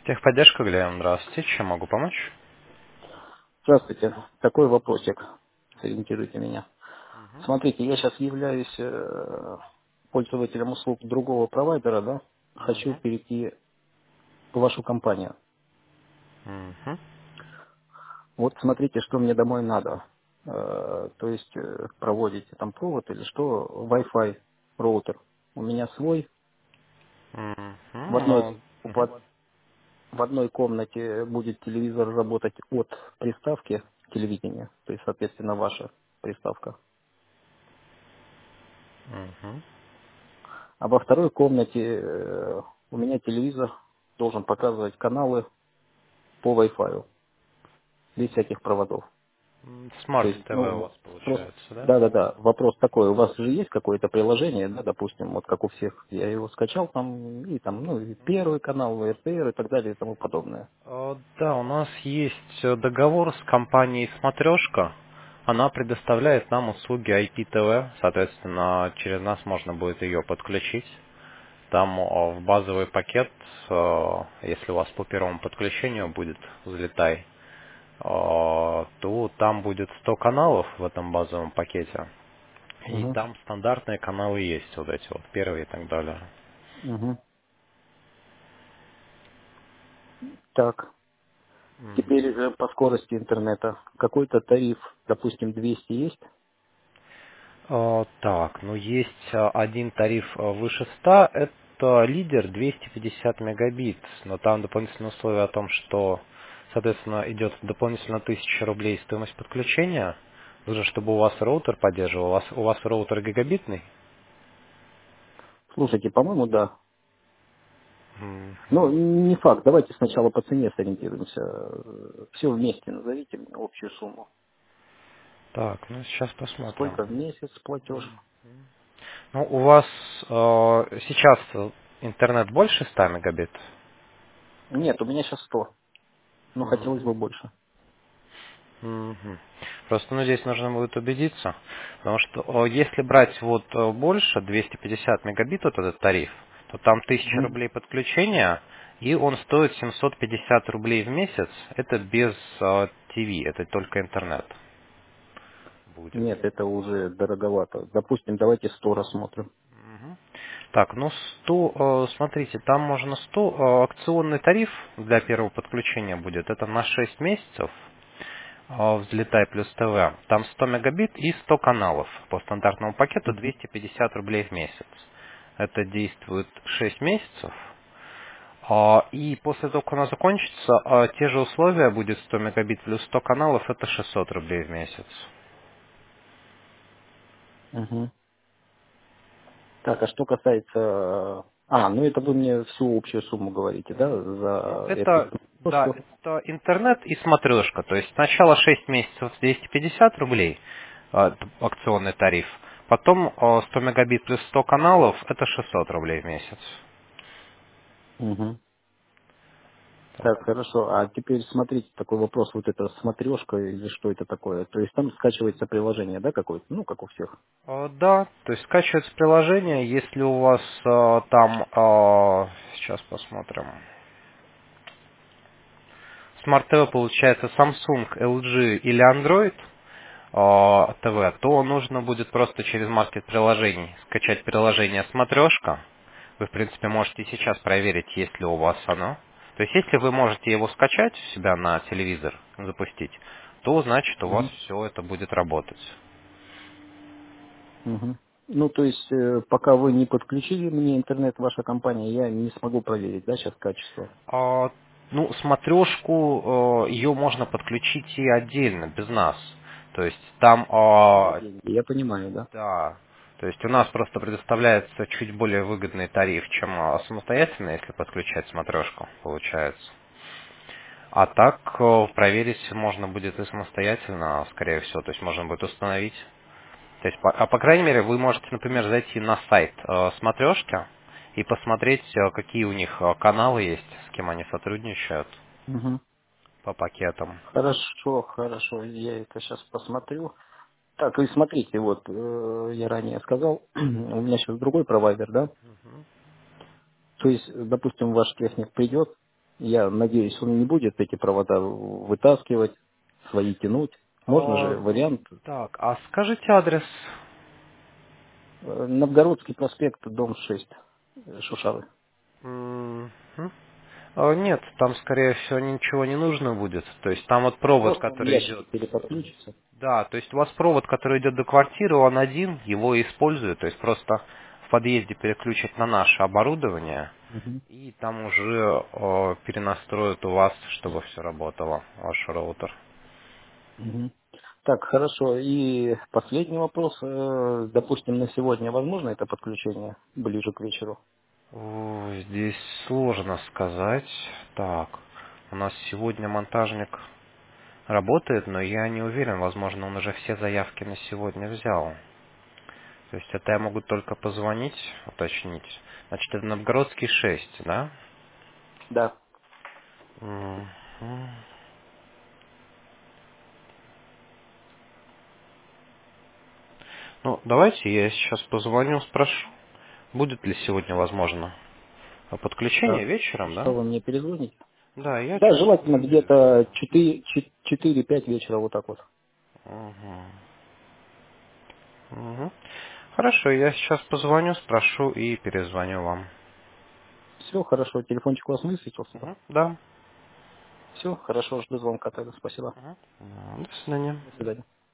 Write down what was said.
Техподдержка, Глеб, здравствуйте. Чем могу помочь? Здравствуйте. Такой вопросик. Сориентируйте меня. Мгм. Смотрите, я сейчас являюсь пользователем услуг другого провайдера, да? Хочу Мгм. перейти в вашу компанию. Мгм. Вот смотрите, что мне домой надо. То есть проводите там провод или что? Wi-Fi роутер. У меня свой. Мгм. В одной, Ну, мгм. в, в одной комнате будет телевизор работать от приставки телевидения. То есть, соответственно, ваша приставка. Мгм. А во второй комнате у меня телевизор должен показывать каналы по Wi-Fi, без всяких проводов. То Смарт есть, ТВ у ну, вас просто, получается, да? да-да-да, вопрос такой, у вас же есть какое-то приложение, да, допустим, вот как у всех, я его скачал там, и там, ну, и Первый канал, и РТР и так далее и тому подобное. Да, у нас есть договор с компанией Смотрешка. Она предоставляет нам услуги IPTV, соответственно, через нас можно будет ее подключить. Там в базовый пакет, если у вас по первому подключению будет взлетай, то там будет 100 каналов в этом базовом пакете. И Угу, там стандартные каналы есть, вот эти вот, первые и так далее. угу. Так, Мгм. теперь по скорости интернета. Какой-то тариф, допустим, 200 есть? Так, ну есть один тариф выше 100, это лидер 250 мегабит, но там дополнительное условие о том, что, соответственно, идет дополнительно 1000 рублей стоимость подключения. Нужно, чтобы у вас роутер поддерживал. У вас роутер гигабитный? Слушайте, по-моему, да. Ну, Мгм. не факт. Давайте сначала по цене сориентируемся. Все вместе назовите мне общую сумму. Так, ну сейчас посмотрим. Сколько в месяц платеж? Ну, у вас сейчас интернет больше 100 мегабит? Нет, у меня сейчас 100. Но хотелось бы больше. Мгм. Просто, ну, здесь нужно будет убедиться, потому что если брать вот больше, 250 мегабит, вот этот тариф, то там 1000 Мгм. рублей подключения, и он стоит 750 рублей в месяц. Это без ТВ, это только интернет будет. Нет, это уже дороговато. Допустим, давайте 100 рассмотрим. Мгм. Так, ну 100, смотрите, там можно 100, акционный тариф для первого подключения будет, это на 6 месяцев, взлетай плюс ТВ. Там 100 мегабит и 100 каналов. По стандартному пакету Мгм. 250 рублей в месяц. Это действует 6 месяцев. И после того, как она закончится, те же условия будет 100 мегабит плюс 100 каналов, это 600 рублей в месяц. Мгм. Так, а что касается... ну это вы мне всю общую сумму говорите, да, Ну, за эту это, да, поддержку? это интернет и смотрешка. То есть сначала 6 месяцев 250 рублей, акционный тариф. Потом 100 мегабит плюс 100 каналов, это 600 рублей в месяц. Мгм. Так. Так, хорошо. А теперь смотрите, такой вопрос, вот это смотрешка или что это такое? То есть там скачивается приложение, да, какое-то? Ну, как у всех. Да, то есть скачивается приложение, если у вас там, сейчас посмотрим, Smart TV получается Samsung, LG или Android TV, то нужно будет просто через маркет приложений скачать приложение Смотрешка. Вы, в принципе, можете сейчас проверить, есть ли у вас оно. То есть, если вы можете его скачать у себя на телевизор, запустить, то значит у вас Мгм. все это будет работать. Мгм. Ну, то есть, пока вы не подключили мне интернет, ваша компания, я не смогу проверить, да, сейчас качество? А, ну, смотрешку, ее можно подключить и отдельно, без нас. То есть там, За деньги. Я понимаю, да. да, то есть у нас просто предоставляется чуть более выгодный тариф, чем самостоятельно, если подключать смотрешку, получается. А так проверить можно будет и самостоятельно, скорее всего, то есть можно будет установить. То есть, по крайней мере, вы можете, например, зайти на сайт смотрешки и посмотреть, какие у них каналы есть, с кем они сотрудничают Мгм. по пакетам. Хорошо, хорошо, я это сейчас посмотрю. Так, и смотрите, вот, я ранее сказал, у меня сейчас другой провайдер, да? То есть, допустим, ваш техник придет, Я надеюсь, он не будет эти провода вытаскивать, свои тянуть. Можно же вариант. Так, а скажите адрес? Новгородский проспект, дом 6, Шушавы. Мгм. Нет, там, скорее всего, ничего не нужно будет. То есть там вот провод, Просто он который ящики идет. переподключится. Да, то есть у вас провод, который идет до квартиры, он один, его и используют. То есть просто в подъезде переключат на наше оборудование, Мгм. и там уже перенастроят у вас, чтобы все работало, ваш роутер. Мгм. Так, хорошо. И последний вопрос. Допустим, на сегодня возможно это подключение ближе к вечеру? Здесь сложно сказать. Так, у нас сегодня монтажник работает, но я не уверен, возможно, он уже все заявки на сегодня взял. То есть это я могу только позвонить, уточнить. Значит, это Новгородский 6, да? Да. Мгм. Ну, давайте я сейчас позвоню, спрошу, будет ли сегодня возможно подключение вечером, Что да? вы мне перезвоните? Да, я Да, чуть желательно позже. где-то 4-5 вечера, вот так вот. Мгм. Мгм. Хорошо, я сейчас позвоню, спрошу и перезвоню вам. Все, хорошо. Телефончик у вас высветился? Мгм. Да. Все, хорошо, жду звонка тогда. Спасибо. Мгм. До свидания. До свидания.